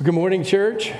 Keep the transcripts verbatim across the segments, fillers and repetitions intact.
Good morning, church.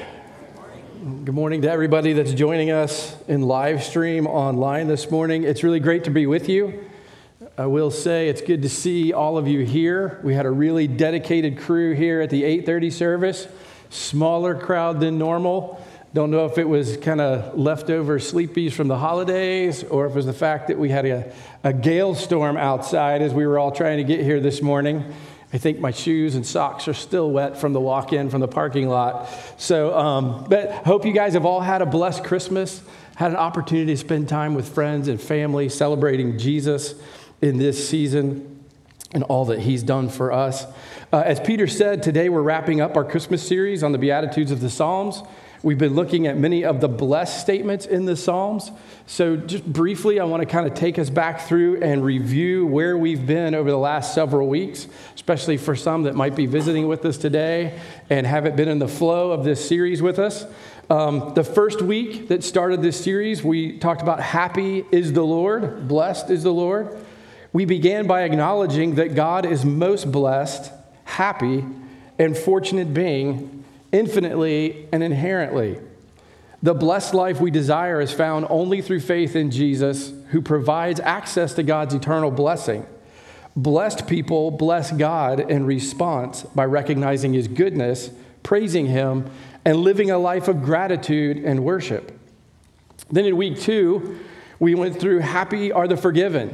Good morning to everybody that's joining us in live stream online this morning. It's really great to be with you. I will say it's good to see all of you here. We had a really dedicated crew here at the eight thirty service. Smaller crowd than normal. Don't know if it was kind of leftover sleepies from the holidays or if it was the fact that we had a, a gale storm outside as we were all trying to get here this morning. I think my shoes and socks are still wet from the walk-in from the parking lot. So, um, but hope you guys have all had a blessed Christmas, had an opportunity to spend time with friends and family celebrating Jesus in this season and all that he's done for us. Uh, as Peter said, today we're wrapping up our Christmas series on the Beatitudes of the Psalms. We've been looking at many of the blessed statements in the Psalms. So just briefly, I want to kind of take us back through and review where we've been over the last several weeks, especially for some that might be visiting with us today and haven't been in the flow of this series with us. Um, the first week that started this series, we talked about happy is the Lord, blessed is the Lord. We began by acknowledging that God is most blessed, happy, and fortunate being infinitely and inherently. The blessed life we desire is found only through faith in Jesus, who provides access to God's eternal blessing. Blessed people bless God in response by recognizing his goodness, praising him, and living a life of gratitude and worship. Then in week two, we went through happy are the forgiven.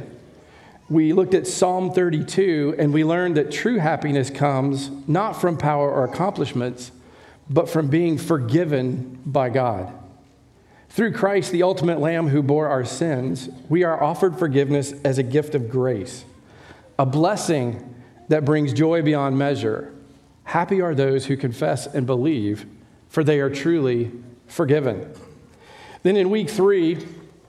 We looked at Psalm thirty-two, and we learned that true happiness comes not from power or accomplishments, but from being forgiven by God. Through Christ, the ultimate Lamb who bore our sins, we are offered forgiveness as a gift of grace, a blessing that brings joy beyond measure. Happy are those who confess and believe, for they are truly forgiven. Then in week three,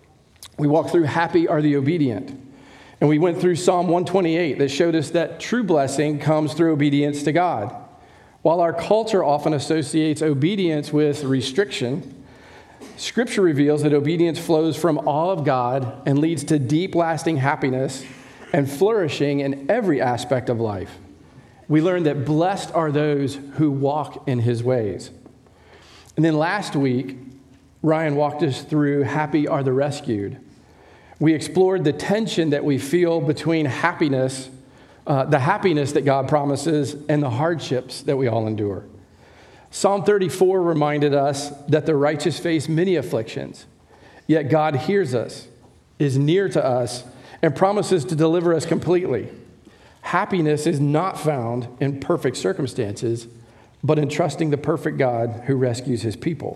we walked through happy are the obedient. And we went through Psalm one twenty-eight that showed us that true blessing comes through obedience to God. While our culture often associates obedience with restriction, Scripture reveals that obedience flows from awe of God and leads to deep, lasting happiness and flourishing in every aspect of life. We learned that blessed are those who walk in his ways. And then last week, Ryan walked us through happy are the rescued. We explored the tension that we feel between happiness Uh, the happiness that God promises and the hardships that we all endure. Psalm thirty-four reminded us that the righteous face many afflictions, yet God hears us, is near to us, and promises to deliver us completely. Happiness is not found in perfect circumstances, but in trusting the perfect God who rescues his people.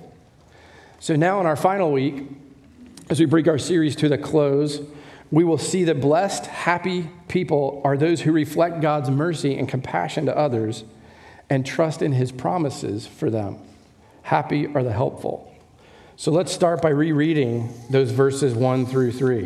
So now in our final week, as we bring our series to the close, we will see that blessed, happy people are those who reflect God's mercy and compassion to others and trust in his promises for them. Happy are the helpful. So let's start by rereading those verses one through three.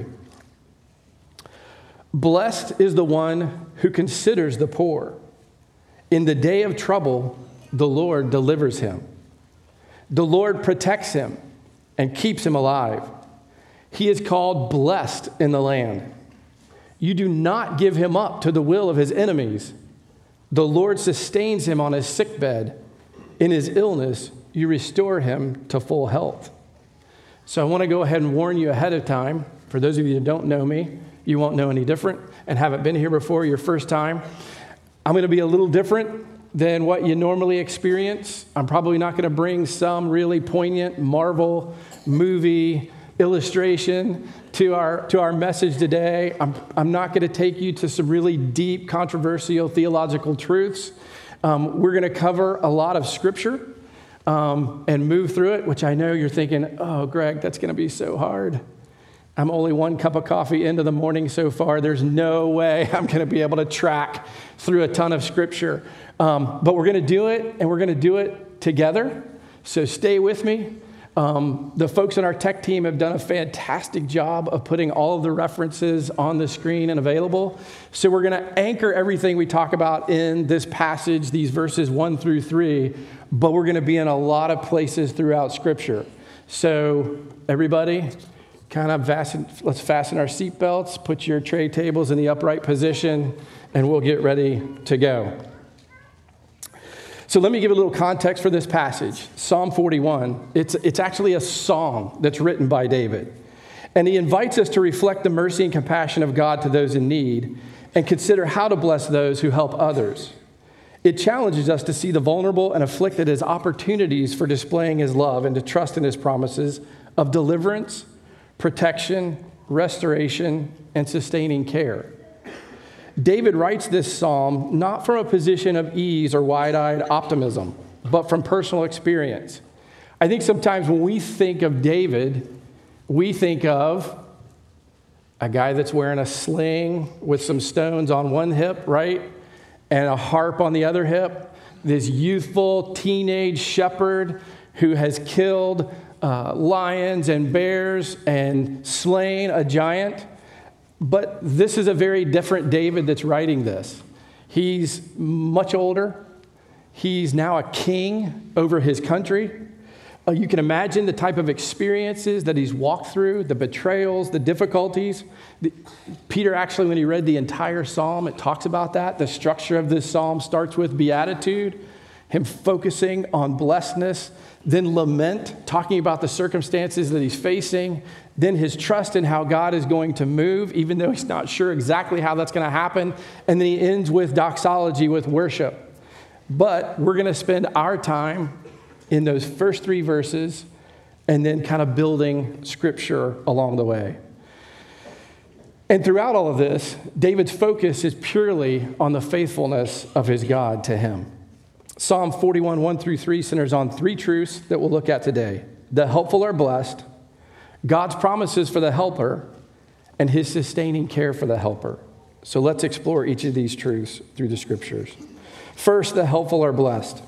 Blessed is the one who considers the poor. In the day of trouble, the Lord delivers him. The Lord protects him and keeps him alive. He is called blessed in the land. You do not give him up to the will of his enemies. The Lord sustains him on his sickbed. In his illness, you restore him to full health. So I want to go ahead and warn you ahead of time. For those of you that don't know me, you won't know any different and haven't been here before, your first time. I'm going to be a little different than what you normally experience. I'm probably not going to bring some really poignant Marvel movie illustration to our to our message today. I'm, I'm not going to take you to some really deep, controversial theological truths. Um, we're going to cover a lot of scripture um, and move through it, which I know you're thinking, oh, Greg, that's going to be so hard. I'm only one cup of coffee into the morning so far. There's no way I'm going to be able to track through a ton of scripture. Um, but we're going to do it, and we're going to do it together. So stay with me. Um, the folks on our tech team have done a fantastic job of putting all of the references on the screen and available. So we're going to anchor everything we talk about in this passage, these verses one through three, but we're going to be in a lot of places throughout Scripture. So everybody, kind of fasten, let's fasten our seatbelts, put your tray tables in the upright position, and we'll get ready to go. So let me give a little context for this passage. Psalm forty-one, it's, it's actually a song that's written by David. And he invites us to reflect the mercy and compassion of God to those in need and consider how to bless those who help others. It challenges us to see the vulnerable and afflicted as opportunities for displaying his love and to trust in his promises of deliverance, protection, restoration, and sustaining care. David writes this psalm not from a position of ease or wide-eyed optimism, but from personal experience. I think sometimes when we think of David, we think of a guy that's wearing a sling with some stones on one hip, right? And a harp on the other hip. This youthful teenage shepherd who has killed uh, lions and bears and slain a giant. But this is a very different David that's writing this. He's much older. He's now a king over his country. Uh, you can imagine the type of experiences that he's walked through, the betrayals, the difficulties. The, Peter actually, when he read the entire psalm, it talks about that. The structure of this psalm starts with beatitude, him focusing on blessedness, then lament, talking about the circumstances that he's facing, then his trust in how God is going to move, even though he's not sure exactly how that's going to happen. And then he ends with doxology, with worship. But we're going to spend our time in those first three verses and then kind of building scripture along the way. And throughout all of this, David's focus is purely on the faithfulness of his God to him. Psalm forty-one, one through three centers on three truths that we'll look at today. The helpful are blessed, God's promises for the helper, and his sustaining care for the helper. So let's explore each of these truths through the scriptures. First, the helpful are blessed.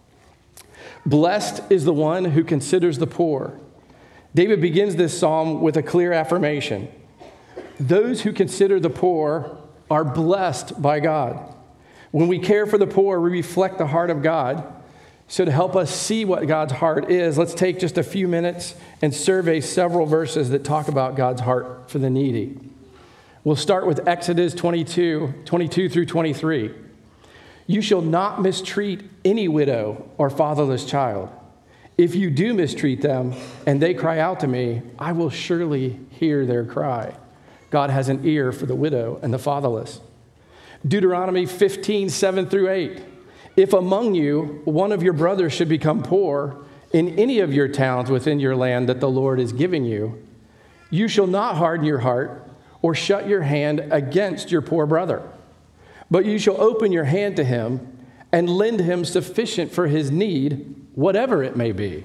Blessed is the one who considers the poor. David begins this psalm with a clear affirmation. Those who consider the poor are blessed by God. When we care for the poor, we reflect the heart of God. So to help us see what God's heart is, let's take just a few minutes and survey several verses that talk about God's heart for the needy. We'll start with Exodus twenty-two, twenty-two through twenty-three. You shall not mistreat any widow or fatherless child. If you do mistreat them and they cry out to me, I will surely hear their cry. God has an ear for the widow and the fatherless. Deuteronomy fifteen, seven through eight. If among you one of your brothers should become poor in any of your towns within your land that the Lord is giving you, you shall not harden your heart or shut your hand against your poor brother, but you shall open your hand to him and lend him sufficient for his need, whatever it may be.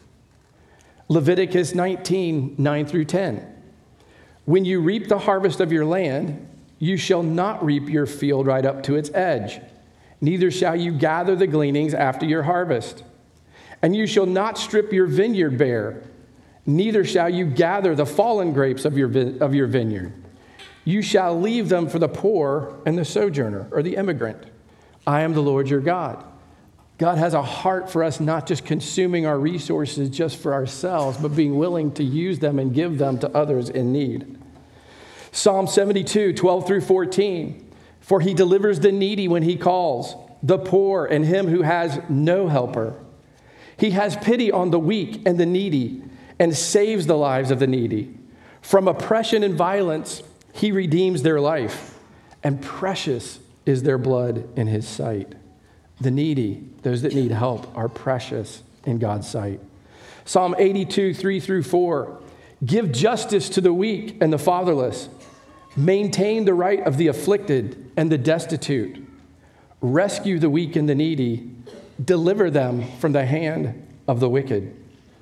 Leviticus nineteen, nine through ten. When you reap the harvest of your land, you shall not reap your field right up to its edge, neither shall you gather the gleanings after your harvest. And you shall not strip your vineyard bare, neither shall you gather the fallen grapes of your, of your vineyard. You shall leave them for the poor and the sojourner, or the immigrant. I am the Lord your God. God has a heart for us not just consuming our resources just for ourselves, but being willing to use them and give them to others in need. Psalm seventy-two, twelve through fourteen. For he delivers the needy when he calls, the poor and him who has no helper. He has pity on the weak and the needy and saves the lives of the needy. From oppression and violence, he redeems their life, and precious is their blood in his sight. The needy, those that need help, are precious in God's sight. Psalm eighty-two, three through four. Give justice to the weak and the fatherless. Maintain the right of the afflicted and the destitute. Rescue the weak and the needy. Deliver them from the hand of the wicked.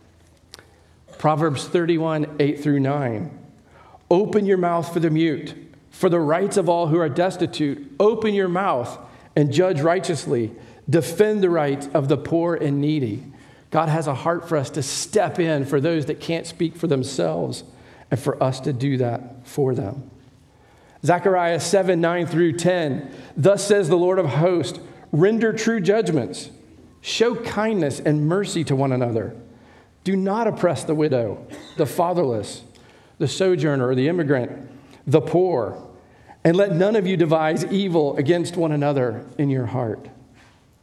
Proverbs thirty-one, eight through nine. Open your mouth for the mute, for the rights of all who are destitute. Open your mouth and judge righteously. Defend the rights of the poor and needy. God has a heart for us to step in for those that can't speak for themselves and for us to do that for them. Zechariah seven, nine through ten. Thus says the Lord of hosts, render true judgments. Show kindness and mercy to one another. Do not oppress the widow, the fatherless, the sojourner or the immigrant, the poor, and let none of you devise evil against one another in your heart.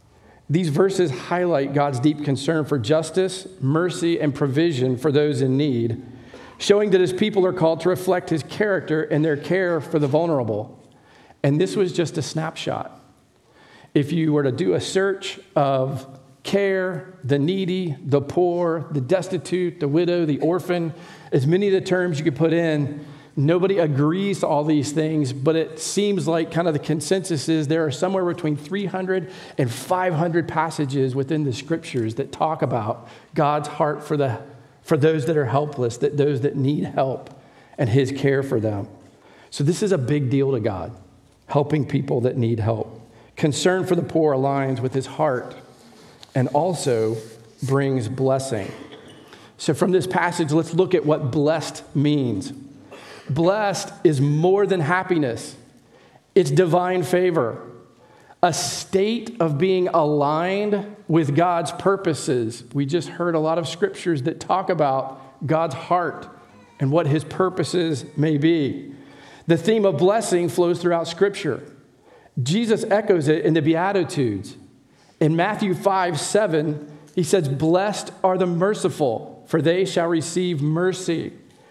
These verses highlight God's deep concern for justice, mercy, and provision for those in need, showing that his people are called to reflect his character in their care for the vulnerable. And this was just a snapshot. If you were to do a search of care, the needy, the poor, the destitute, the widow, the orphan, as many of the terms you could put in, nobody agrees to all these things, but it seems like kind of the consensus is there are somewhere between three hundred and five hundred passages within the scriptures that talk about God's heart for the for those that are helpless, that those that need help, and his care for them. So this is a big deal to God, helping people that need help. Concern for the poor aligns with his heart and also brings blessing. So from this passage, let's look at what blessed means. Blessed is more than happiness. It's divine favor, a state of being aligned with God's purposes. We just heard a lot of scriptures that talk about God's heart and what his purposes may be. The theme of blessing flows throughout Scripture. Jesus echoes it in the Beatitudes. In Matthew five, seven, he says, "Blessed are the merciful, for they shall receive mercy."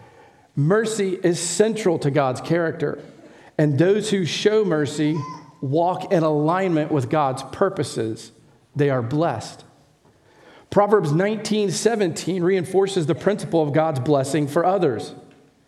Mercy is central to God's character, and those who show mercy walk in alignment with God's purposes. They are blessed. Proverbs nineteen, seventeen reinforces the principle of God's blessing for others.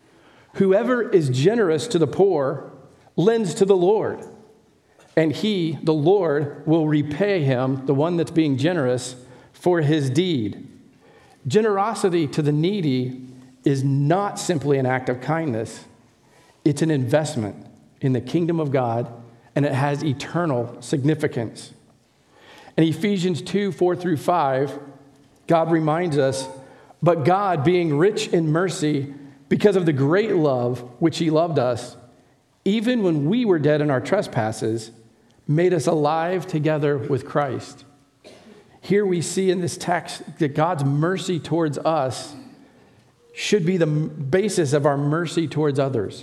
Whoever is generous to the poor lends to the Lord, and he, the Lord, will repay him, the one that's being generous, for his deed. Generosity to the needy is not simply an act of kindness. It's an investment in the kingdom of God, and it has eternal significance. In Ephesians two, four through five, God reminds us, "But God, being rich in mercy, because of the great love which he loved us, even when we were dead in our trespasses, made us alive together with Christ." Here we see in this text that God's mercy towards us should be the basis of our mercy towards others.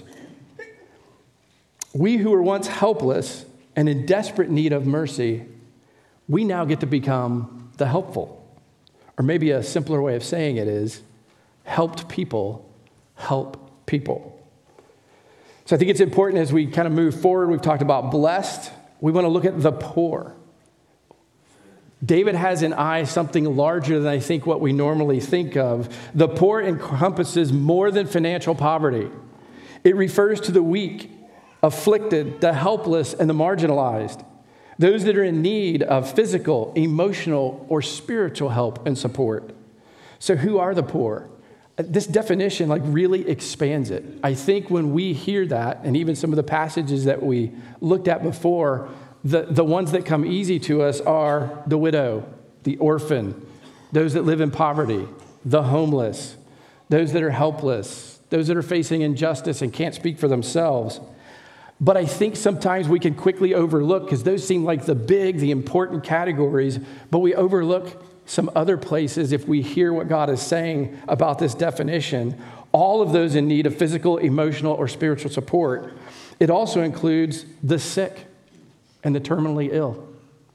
We who were once helpless and in desperate need of mercy, we now get to become the helpful. Or maybe a simpler way of saying it is, helped people help people. So I think it's important as we kind of move forward. We've talked about blessed. We want to look at the poor. David has in eye something larger than I think what we normally think of. The poor encompasses more than financial poverty. It refers to the weak, afflicted, the helpless, and the marginalized. Those that are in need of physical, emotional, or spiritual help and support. So who are the poor? This definition like really expands it. I think when we hear that, and even some of the passages that we looked at before, the, the ones that come easy to us are the widow, the orphan, those that live in poverty, the homeless, those that are helpless, those that are facing injustice and can't speak for themselves. But I think sometimes we can quickly overlook, because those seem like the big, the important categories, but we overlook some other places if we hear what God is saying about this definition. All of those in need of physical, emotional, or spiritual support. It also includes the sick and the terminally ill.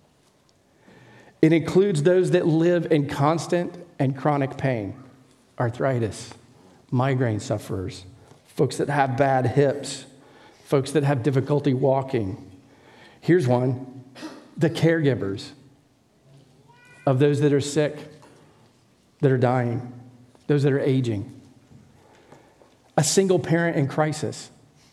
It includes those that live in constant and chronic pain, arthritis, migraine sufferers, folks that have bad hips, folks that have difficulty walking. Here's one, the caregivers of those that are sick, that are dying, those that are aging. A single parent in crisis.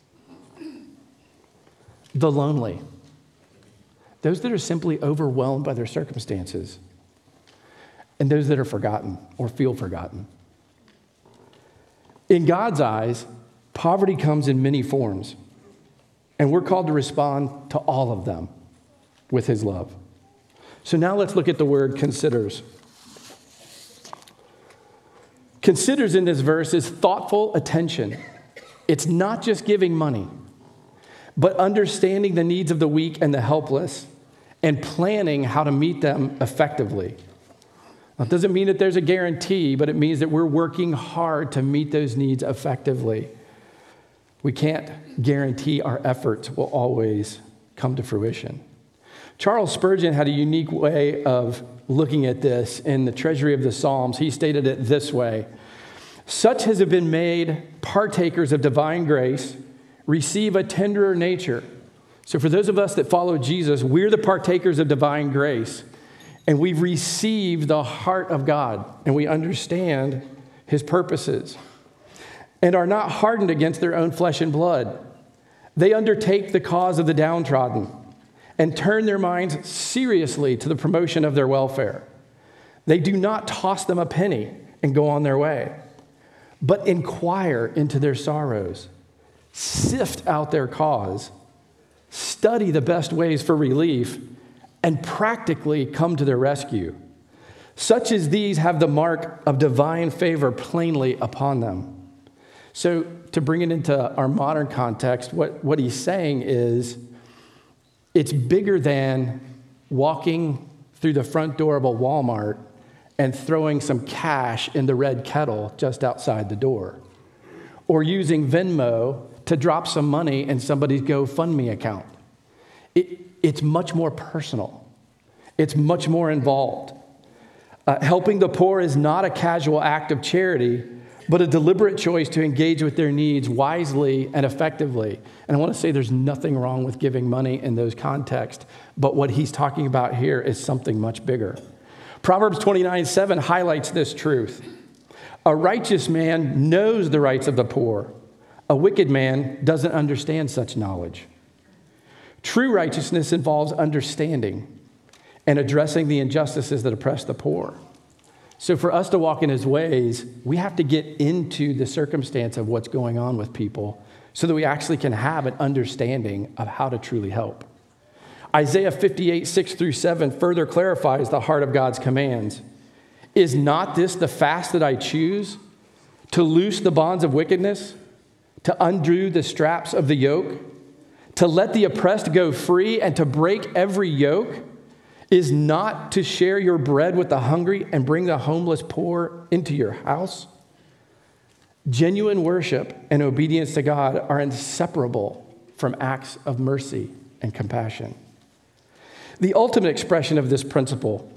The lonely. Those that are simply overwhelmed by their circumstances. And those that are forgotten or feel forgotten. In God's eyes, poverty comes in many forms. And we're called to respond to all of them with his love. So now let's look at the word considers. Considers in this verse is thoughtful attention. It's not just giving money, but understanding the needs of the weak and the helpless and planning how to meet them effectively. Now, it doesn't mean that there's a guarantee, but it means that we're working hard to meet those needs effectively. We can't guarantee our efforts will always come to fruition. Charles Spurgeon had a unique way of looking at this in the Treasury of the Psalms. He stated it this way: such as have been made partakers of divine grace receive a tenderer nature. So for those of us that follow Jesus, we're the partakers of divine grace, and we've received the heart of God, and we understand his purposes, and are not hardened against their own flesh and blood. They undertake the cause of the downtrodden and turn their minds seriously to the promotion of their welfare. They do not toss them a penny and go on their way, but inquire into their sorrows, sift out their cause, study the best ways for relief, and practically come to their rescue. Such as these have the mark of divine favor plainly upon them. So to bring it into our modern context, what, what he's saying is it's bigger than walking through the front door of a Walmart and throwing some cash in the red kettle just outside the door, or using Venmo to drop some money in somebody's GoFundMe account. It, it's much more personal. It's much more involved. Uh, helping the poor is not a casual act of charity, but a deliberate choice to engage with their needs wisely and effectively. And I want to say there's nothing wrong with giving money in those contexts, but what he's talking about here is something much bigger. Proverbs twenty-nine seven highlights this truth. A righteous man knows the rights of the poor. A wicked man doesn't understand such knowledge. True righteousness involves understanding and addressing the injustices that oppress the poor. So for us to walk in his ways, we have to get into the circumstance of what's going on with people so that we actually can have an understanding of how to truly help. Isaiah fifty-eight, six through seven further clarifies the heart of God's commands. Is not this the fast that I choose? To loose the bonds of wickedness? To undo the straps of the yoke? To let the oppressed go free and to break every yoke? Is not to share your bread with the hungry and bring the homeless poor into your house? Genuine worship and obedience to God are inseparable from acts of mercy and compassion. The ultimate expression of this principle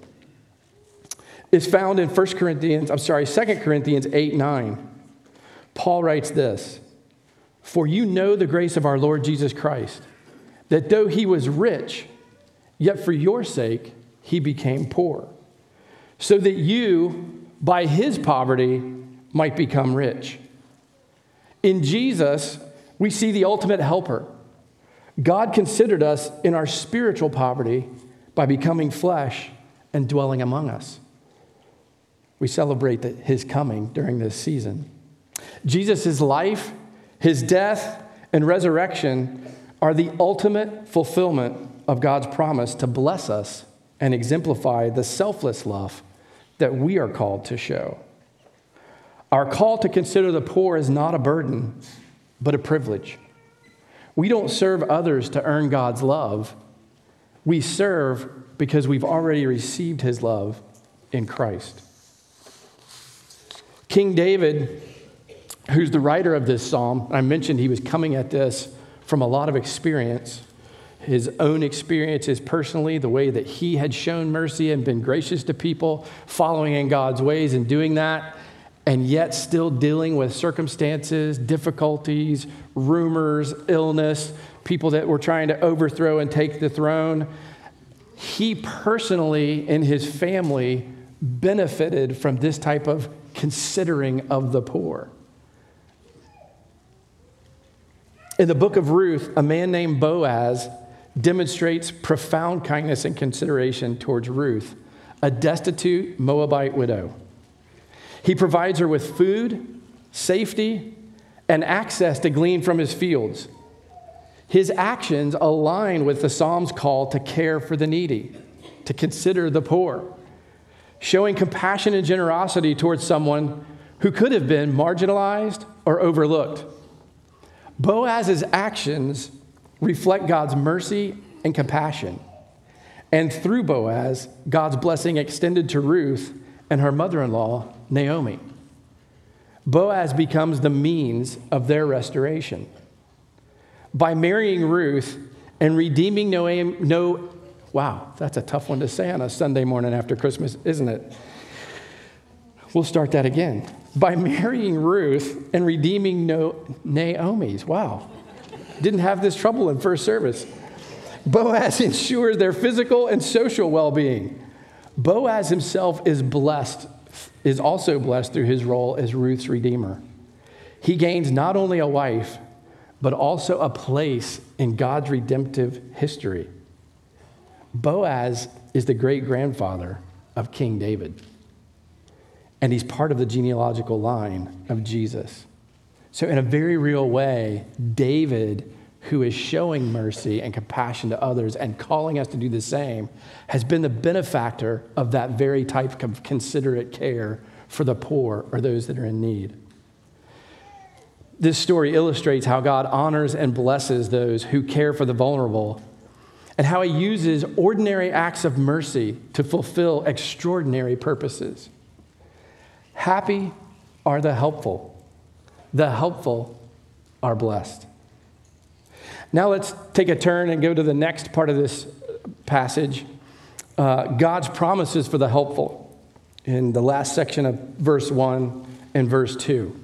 is found in First Corinthians, I'm sorry, Second Corinthians eight, nine. Paul writes this: for you know the grace of our Lord Jesus Christ, that though he was rich, yet for your sake he became poor, so that you, by his poverty, might become rich. In Jesus, we see the ultimate helper. God considered us in our spiritual poverty by becoming flesh and dwelling among us. We celebrate the, his coming during this season. Jesus' life, his death, and resurrection are the ultimate fulfillment of God's promise to bless us and exemplify the selfless love that we are called to show. Our call to consider the poor is not a burden, but a privilege. We don't serve others to earn God's love. We serve because we've already received his love in Christ. King David, who's the writer of this psalm, I mentioned he was coming at this from a lot of experience, his own experiences personally, the way that he had shown mercy and been gracious to people, following in God's ways and doing that, and yet still dealing with circumstances, difficulties, rumors, illness, people that were trying to overthrow and take the throne. He personally and his family benefited from this type of considering of the poor. In the book of Ruth, a man named Boaz demonstrates profound kindness and consideration towards Ruth, a destitute Moabite widow. He provides her with food, safety, and access to glean from his fields. His actions align with the Psalm's call to care for the needy, to consider the poor, showing compassion and generosity towards someone who could have been marginalized or overlooked. Boaz's actions reflect God's mercy and compassion. And through Boaz, God's blessing extended to Ruth and her mother-in-law, Naomi. Boaz becomes the means of their restoration. By marrying Ruth and redeeming Naomi, no, Wow, that's a tough one to say on a Sunday morning after Christmas, isn't it? We'll start that again. By marrying Ruth and redeeming no- Naomi's. Wow. Didn't have this trouble in first service. Boaz ensures their physical and social well-being. Boaz himself is blessed, is also blessed through his role as Ruth's redeemer. He gains not only a wife, but also a place in God's redemptive history. Boaz is the great-grandfather of King David, and he's part of the genealogical line of Jesus. So in a very real way, David, who is showing mercy and compassion to others and calling us to do the same, has been the benefactor of that very type of considerate care for the poor or those that are in need. This story illustrates how God honors and blesses those who care for the vulnerable, and how he uses ordinary acts of mercy to fulfill extraordinary purposes. Happy are the helpful. The helpful are blessed. Now let's take a turn and go to the next part of this passage, uh, God's promises for the helpful, in the last section of verse one and verse two.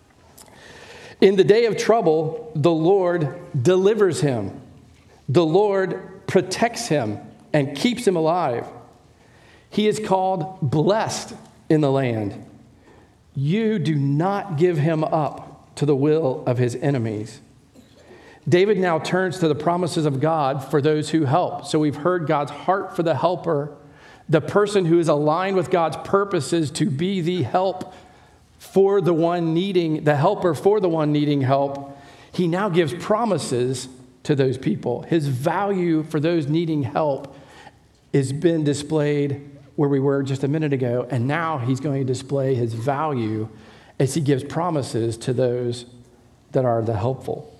In the day of trouble, the Lord delivers him. The Lord protects him and keeps him alive. He is called blessed in the land. You do not give him up to the will of his enemies. David now turns to the promises of God for those who help. So we've heard God's heart for the helper, the person who is aligned with God's purposes to be the help for the one needing, the helper for the one needing help. He now gives promises to those people. His value for those needing help has been displayed where we were just a minute ago, and now he's going to display his value as he gives promises to those that are the helpful.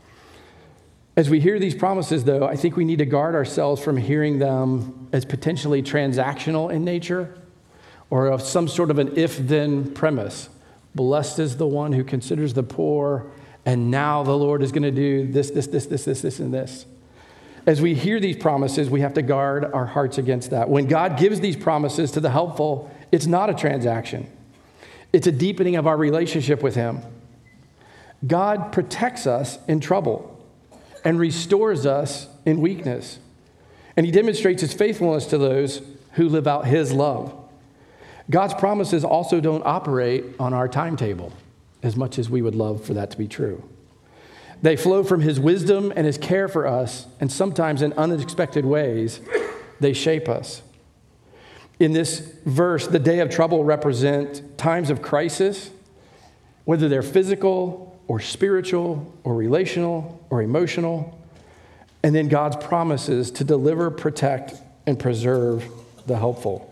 As we hear these promises, though, I think we need to guard ourselves from hearing them as potentially transactional in nature or of some sort of an if-then premise. Blessed is the one who considers the poor, and now the Lord is going to do this, this, this, this, this, this, and this. As we hear these promises, we have to guard our hearts against that. When God gives these promises to the helpful, it's not a transaction. It's a deepening of our relationship with him. God protects us in trouble and restores us in weakness. And he demonstrates his faithfulness to those who live out his love. God's promises also don't operate on our timetable, as much as we would love for that to be true. They flow from his wisdom and his care for us, and sometimes in unexpected ways, they shape us. In this verse, the day of trouble represent times of crisis, whether they're physical or spiritual or relational or emotional, and then God's promises to deliver, protect, and preserve the helpful.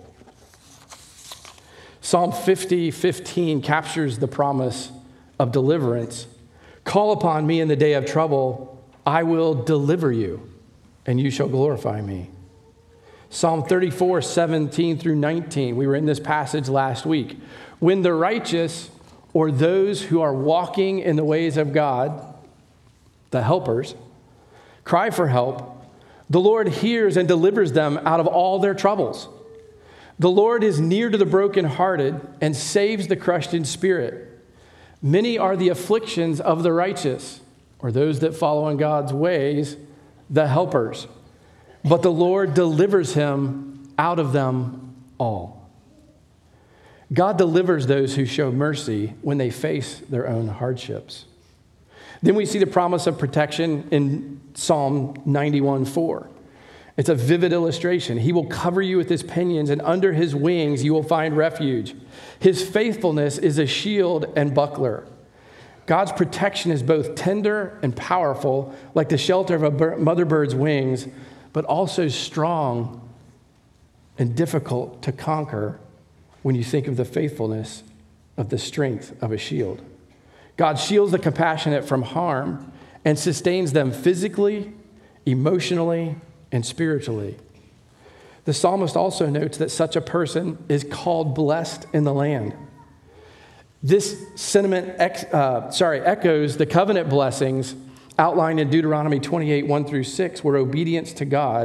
Psalm fifty fifteen captures the promise of deliverance. Call upon me in the day of trouble. I will deliver you, and you shall glorify me. Psalm thirty-four seventeen through nineteen. We were in this passage last week. When the righteous, or those who are walking in the ways of God, the helpers, cry for help, the Lord hears and delivers them out of all their troubles. The Lord is near to the brokenhearted and saves the crushed in spirit. Many are the afflictions of the righteous, or those that follow in God's ways, the helpers. But the Lord delivers him out of them all. God delivers those who show mercy when they face their own hardships. Then we see the promise of protection in Psalm ninety-one four. It's a vivid illustration. He will cover you with his pinions, and under his wings you will find refuge. His faithfulness is a shield and buckler. God's protection is both tender and powerful, like the shelter of a mother bird's wings, but also strong and difficult to conquer when you think of the faithfulness of the strength of a shield. God shields the compassionate from harm and sustains them physically, emotionally, and spiritually. The psalmist also notes that such a person is called blessed in the land. This sentiment ex, uh, sorry, echoes the covenant blessings outlined in Deuteronomy twenty-eight, one through six, where obedience to God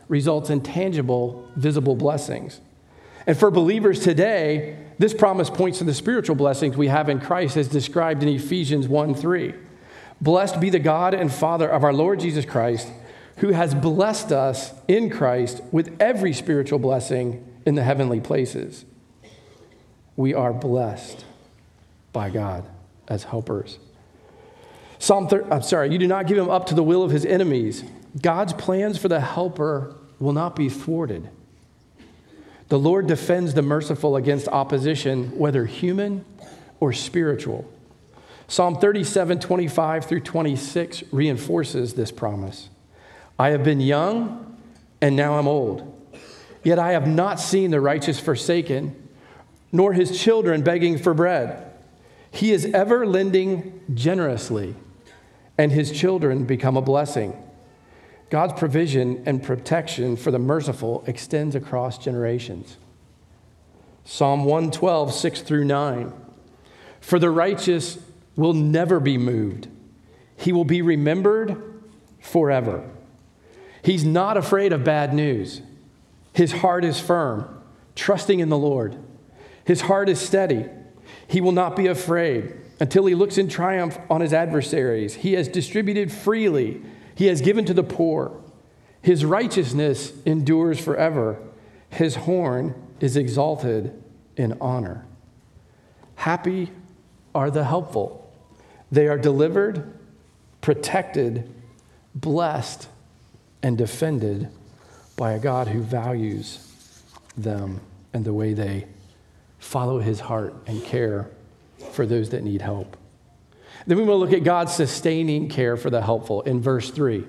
results in tangible, visible blessings. And for believers today, this promise points to the spiritual blessings we have in Christ as described in Ephesians one three. Blessed be the God and Father of our Lord Jesus Christ, who has blessed us in Christ with every spiritual blessing in the heavenly places. We are blessed by God as helpers. Psalm thirty, I'm sorry, you do not give him up to the will of his enemies. God's plans for the helper will not be thwarted. The Lord defends the merciful against opposition, whether human or spiritual. Psalm thirty-seven, twenty-five through twenty-six reinforces this promise. I have been young, and now I'm old. Yet I have not seen the righteous forsaken, nor his children begging for bread. He is ever lending generously, and his children become a blessing. God's provision and protection for the merciful extends across generations. Psalm one twelve, six through nine. For the righteous will never be moved. He will be remembered forever. He's not afraid of bad news. His heart is firm, trusting in the Lord. His heart is steady. He will not be afraid until he looks in triumph on his adversaries. He has distributed freely. He has given to the poor. His righteousness endures forever. His horn is exalted in honor. Happy are the helpful. They are delivered, protected, blessed, and defended by a God who values them and the way they follow his heart and care for those that need help. Then we will look at God's sustaining care for the helpful in verse three.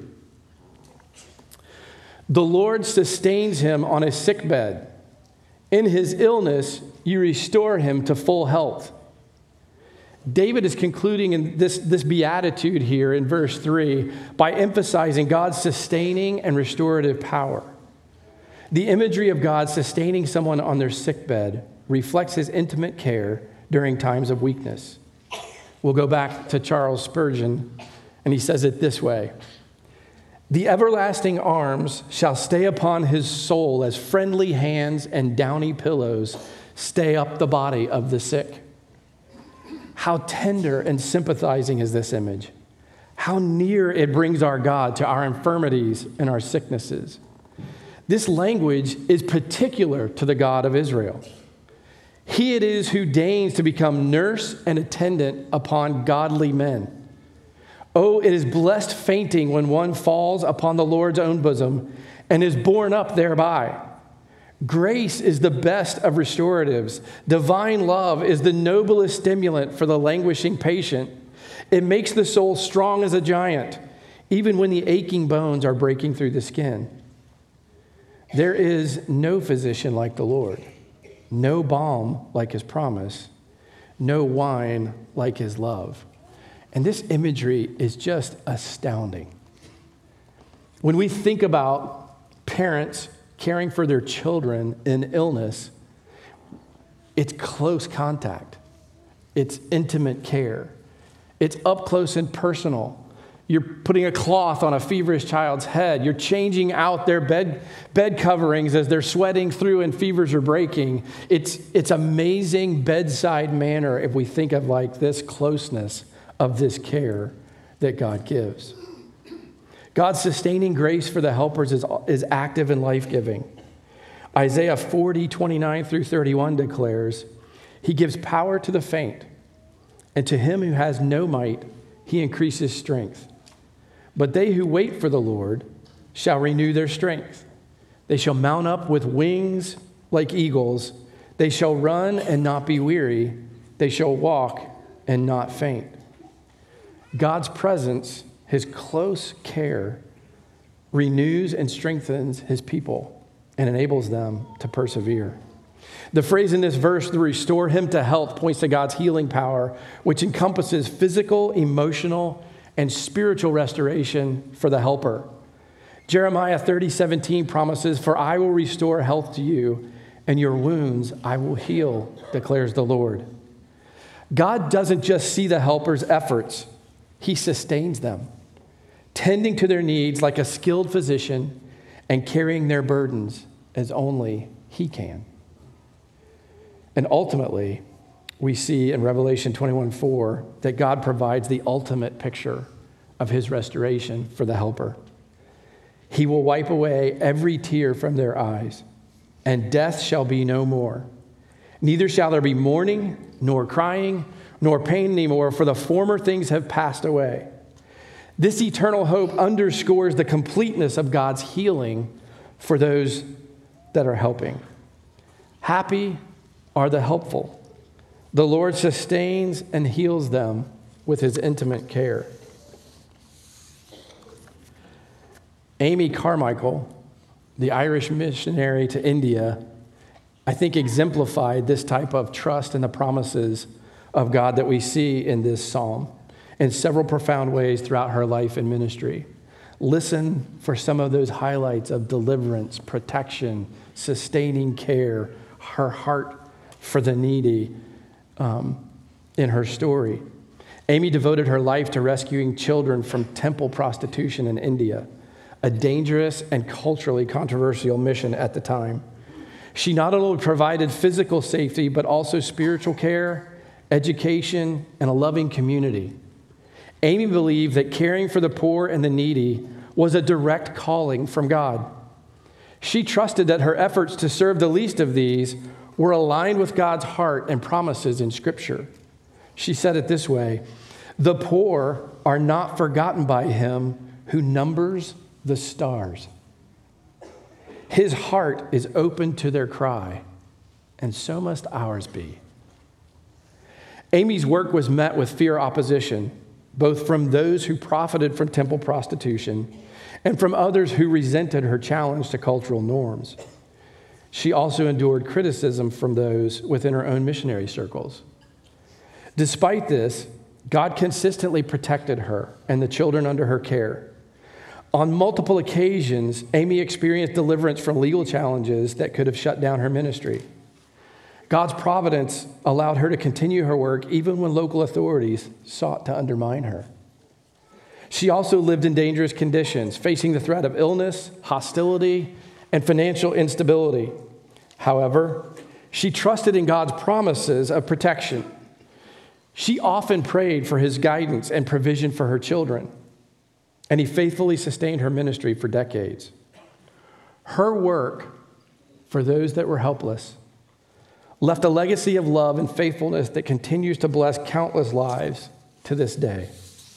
The Lord sustains him on his sickbed. In his illness, you restore him to full health. David is concluding in this, this beatitude here in verse three by emphasizing God's sustaining and restorative power. The imagery of God sustaining someone on their sickbed reflects his intimate care during times of weakness. We'll go back to Charles Spurgeon, and he says it this way. The everlasting arms shall stay upon his soul as friendly hands and downy pillows stay up the body of the sick. How tender and sympathizing is this image. How near it brings our God to our infirmities and our sicknesses. This language is particular to the God of Israel. He it is who deigns to become nurse and attendant upon godly men. Oh, it is blessed fainting when one falls upon the Lord's own bosom and is borne up thereby. Grace is the best of restoratives. Divine love is the noblest stimulant for the languishing patient. It makes the soul strong as a giant, even when the aching bones are breaking through the skin. There is no physician like the Lord. No balm like his promise, no wine like his love. And this imagery is just astounding. When we think about parents caring for their children in illness, it's close contact. It's intimate care. It's up close and personal. You're putting a cloth on a feverish child's head. You're changing out their bed, bed coverings as they're sweating through and fevers are breaking. It's, it's amazing bedside manner if we think of like this closeness of this care that God gives. God's sustaining grace for the helpers is, is active and life-giving. Isaiah forty, twenty-nine through thirty-one declares, he gives power to the faint, and to him who has no might, he increases strength. But they who wait for the Lord shall renew their strength. They shall mount up with wings like eagles. They shall run and not be weary. They shall walk and not faint. God's presence, his close care, renews and strengthens his people and enables them to persevere. The phrase in this verse, to restore him to health, points to God's healing power, which encompasses physical, emotional, and spiritual restoration for the helper. Jeremiah thirty, seventeen promises, for I will restore health to you, and your wounds I will heal, declares the Lord. God doesn't just see the helper's efforts, he sustains them, tending to their needs like a skilled physician and carrying their burdens as only he can. And ultimately, we see in Revelation twenty-one four that God provides the ultimate picture of his restoration for the helper. He will wipe away every tear from their eyes, and death shall be no more. Neither shall there be mourning, nor crying, nor pain anymore, for the former things have passed away. This eternal hope underscores the completeness of God's healing for those that are helping. Happy are the helpful. The Lord sustains and heals them with his intimate care. Amy Carmichael, the Irish missionary to India, I think exemplified this type of trust in the promises of God that we see in this psalm in several profound ways throughout her life and ministry. Listen for some of those highlights of deliverance, protection, sustaining care, her heart for the needy um, in her story. Amy devoted her life to rescuing children from temple prostitution in India, a dangerous and culturally controversial mission at the time. She not only provided physical safety, but also spiritual care, education, and a loving community. Amy believed that caring for the poor and the needy was a direct calling from God. She trusted that her efforts to serve the least of these were aligned with God's heart and promises in Scripture. She said it this way: "The poor are not forgotten by him who numbers the stars. His heart is open to their cry, and so must ours be." Amy's work was met with fierce opposition, both from those who profited from temple prostitution and from others who resented her challenge to cultural norms. She also endured criticism from those within her own missionary circles. Despite this, God consistently protected her and the children under her care. On multiple occasions, Amy experienced deliverance from legal challenges that could have shut down her ministry. God's providence allowed her to continue her work even when local authorities sought to undermine her. She also lived in dangerous conditions, facing the threat of illness, hostility, and financial instability. However, she trusted in God's promises of protection. She often prayed for his guidance and provision for her children, and he faithfully sustained her ministry for decades. Her work for those that were helpless left a legacy of love and faithfulness that continues to bless countless lives to this day.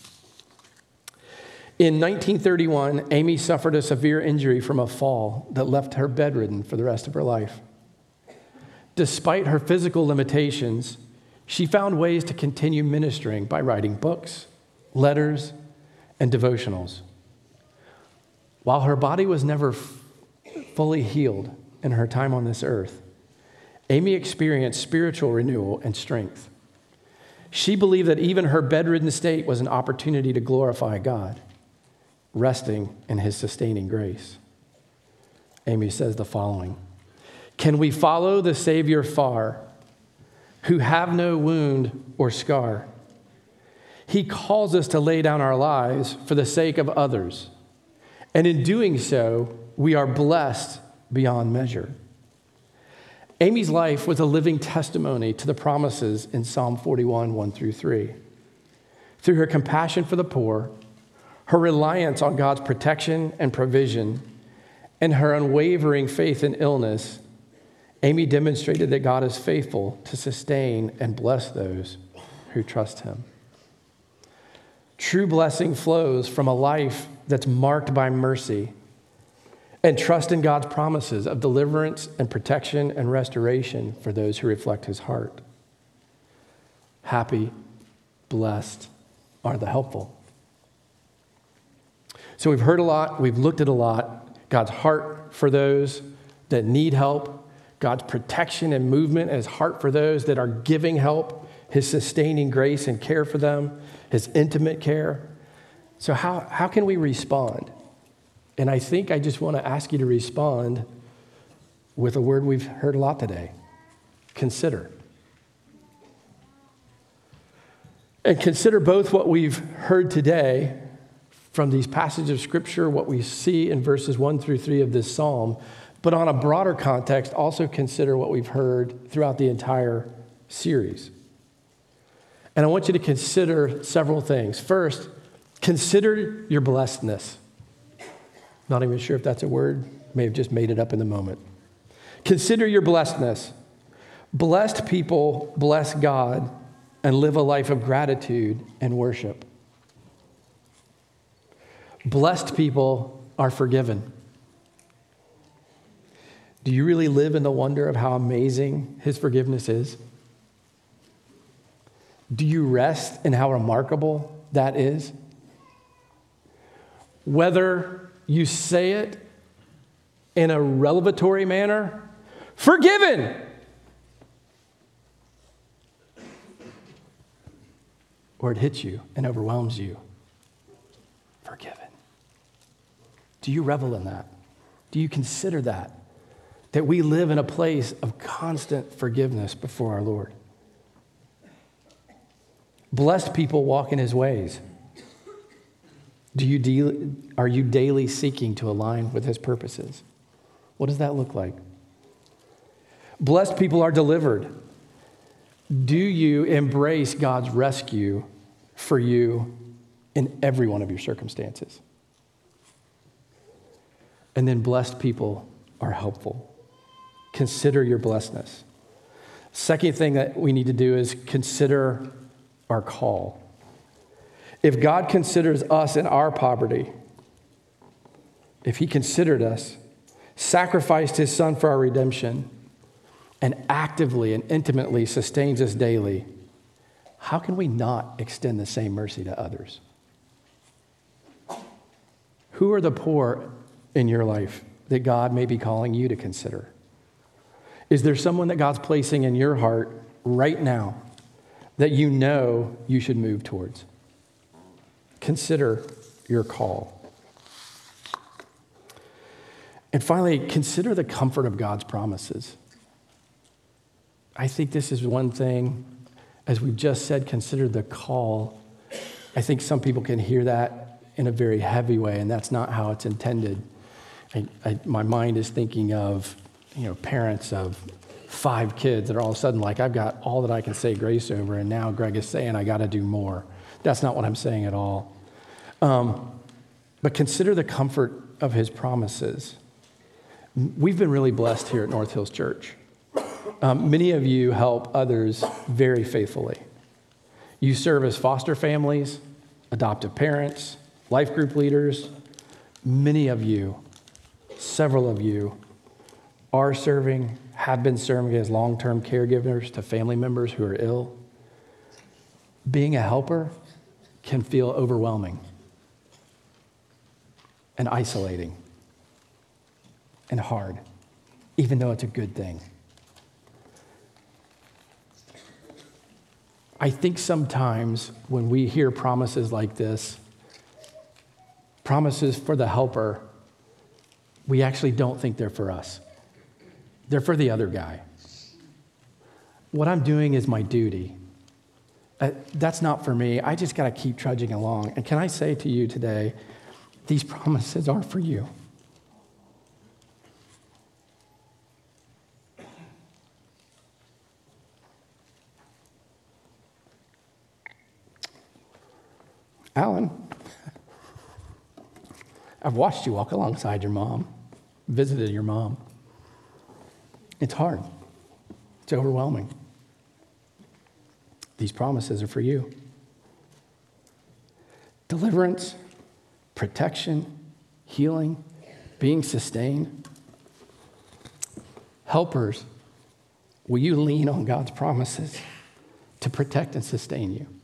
In nineteen thirty-one, Amy suffered a severe injury from a fall that left her bedridden for the rest of her life. Despite her physical limitations, she found ways to continue ministering by writing books, letters, and devotionals. While her body was never f- fully healed in her time on this earth, Amy experienced spiritual renewal and strength. She believed that even her bedridden state was an opportunity to glorify God, resting in his sustaining grace. Amy says the following: "Can we follow the Savior far, who have no wound or scar? He calls us to lay down our lives for the sake of others, and in doing so, we are blessed beyond measure." Amy's life was a living testimony to the promises in Psalm forty-one, one through three. Through her compassion for the poor, her reliance on God's protection and provision, and her unwavering faith in illness, Amy demonstrated that God is faithful to sustain and bless those who trust him. True blessing flows from a life that's marked by mercy and trust in God's promises of deliverance and protection and restoration for those who reflect his heart. Happy, blessed are the helpful. So we've heard a lot, we've looked at a lot. God's heart for those that need help, God's protection and movement, his heart for those that are giving help, his sustaining grace and care for them, his intimate care. So how, how can we respond? And I think I just want to ask you to respond with a word we've heard a lot today: consider. And consider both what we've heard today from these passages of Scripture, what we see in verses one through three of this psalm, but on a broader context, also consider what we've heard throughout the entire series. And I want you to consider several things. First, consider your blessedness. Not even sure if that's a word. May have just made it up in the moment. Consider your blessedness. Blessed people bless God and live a life of gratitude and worship. Blessed people are forgiven. Do you really live in the wonder of how amazing his forgiveness is? Do you rest in how remarkable that is? Whether you say it in a revelatory manner, forgiven, or it hits you and overwhelms you, forgiven. Do you revel in that? Do you consider that? That we live in a place of constant forgiveness before our Lord. Blessed people walk in his ways. Do you de- are you daily seeking to align with his purposes? What does that look like? Blessed people are delivered. Do you embrace God's rescue for you in every one of your circumstances? And then blessed people are helpful. Consider your blessedness. Second thing that we need to do is consider our call. If God considers us in our poverty, if he considered us, sacrificed his son for our redemption, and actively and intimately sustains us daily, how can we not extend the same mercy to others? Who are the poor in your life that God may be calling you to consider? Is there someone that God's placing in your heart right now that you know you should move towards? Consider your call. And finally, consider the comfort of God's promises. I think this is one thing, as we've just said, consider the call. I think some people can hear that in a very heavy way, and that's not how it's intended. I, I, my mind is thinking of, you know, parents of five kids that are all of a sudden like, I've got all that I can say grace over, and now Greg is saying I got to do more. That's not what I'm saying at all. Um, but consider the comfort of his promises. We've been really blessed here at North Hills Church. Um, many of you help others very faithfully. You serve as foster families, adoptive parents, life group leaders. Many of you, several of you, are serving, have been serving as long-term caregivers to family members who are ill. Being a helper can feel overwhelming and isolating and hard, even though it's a good thing. I think sometimes when we hear promises like this, promises for the helper, we actually don't think they're for us. They're for the other guy. What I'm doing is my duty. Uh, that's not for me. I just got to keep trudging along. And can I say to you today, these promises are for you. Alan, I've watched you walk alongside your mom, visited your mom. It's hard. It's overwhelming. These promises are for you. Deliverance, protection, healing, being sustained. Helpers, will you lean on God's promises to protect and sustain you?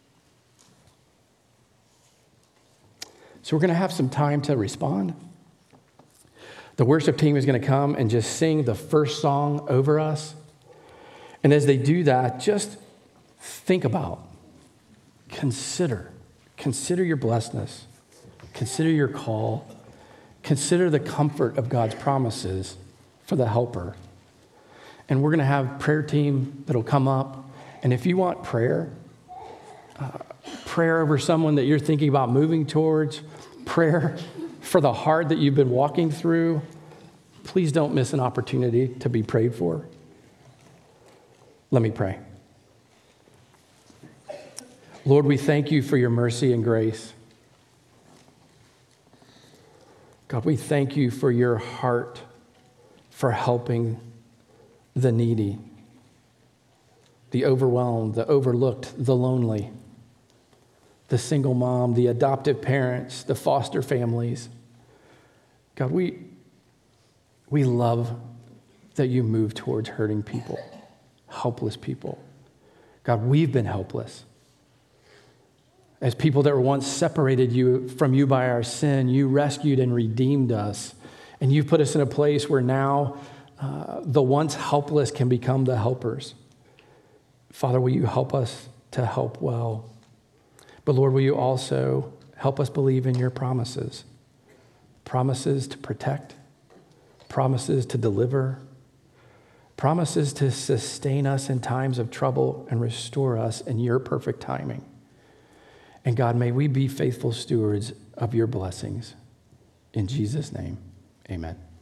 So we're going to have some time to respond. The worship team is going to come and just sing the first song over us. And as they do that, just think about, consider, consider your blessedness, consider your call, consider the comfort of God's promises for the helper. And we're going to have a prayer team that'll come up. And if you want prayer, uh, prayer over someone that you're thinking about moving towards, prayer for the hard that you've been walking through, please don't miss an opportunity to be prayed for. Let me pray. Lord, we thank you for your mercy and grace. God, we thank you for your heart for helping the needy, the overwhelmed, the overlooked, the lonely, the single mom, the adoptive parents, the foster families. God, we, we love that you move towards hurting people, helpless people. God, we've been helpless. As people that were once separated you from you by our sin, you rescued and redeemed us. And you've put us in a place where now uh, the once helpless can become the helpers. Father, will you help us to help well? But Lord, will you also help us believe in your promises? Promises to protect, promises to deliver, promises to sustain us in times of trouble and restore us in your perfect timing. And God, may we be faithful stewards of your blessings. In Jesus' name, amen.